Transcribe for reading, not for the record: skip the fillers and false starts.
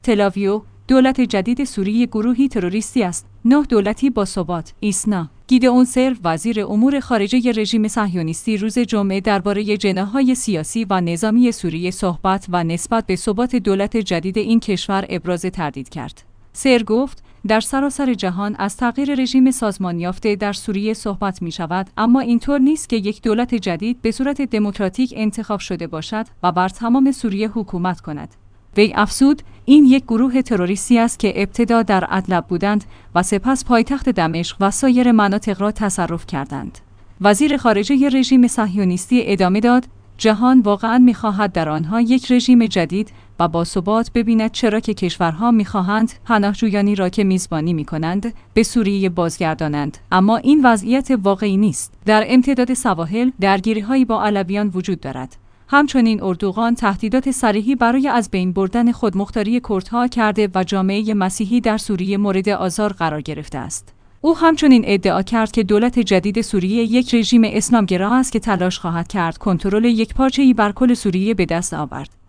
تلاویو، دولت جدید سوریه گروهی تروریستی است. 9 دولتی با ثبات. ایسنا گیدئون سر، وزیر امور خارجه رژیم صهیونیستی، روز جمعه درباره جناح‌های سیاسی و نظامی سوریه صحبت و نسبت به ثبات دولت جدید این کشور ابراز تردید کرد. سر گفت: در سراسر جهان از تغییر رژیم سازمان یافته در سوریه صحبت می شود، اما اینطور نیست که یک دولت جدید به صورت دموکراتیک انتخاب شده باشد و بر تمام سوریه حکومت کند. وی افزود: این یک گروه تروریستی است که ابتدا در ادلب بودند و سپس پایتخت دمشق و سایر مناطق را تصرف کردند. وزیر خارجه رژیم صهیونیستی ادامه داد: جهان واقعاً می‌خواهد در آنها یک رژیم جدید و باثبات ببیند، چرا که کشورها می‌خواهند پناهجویانی را که میزبانی می‌کنند به سوریه بازگردانند، اما این وضعیت واقعی نیست. در امتداد سواحل درگیری‌هایی با علویان وجود دارد. همچنین اردوغان تهدیدات صریحی برای از بین بردن خودمختاری کردها کرده و جامعه مسیحی در سوریه مورد آزار قرار گرفته است. او همچنین ادعا کرد که دولت جدید سوریه یک رژیم اسلامگرا است که تلاش خواهد کرد کنترل یکپارچه‌ای بر کل سوریه به دست آورد.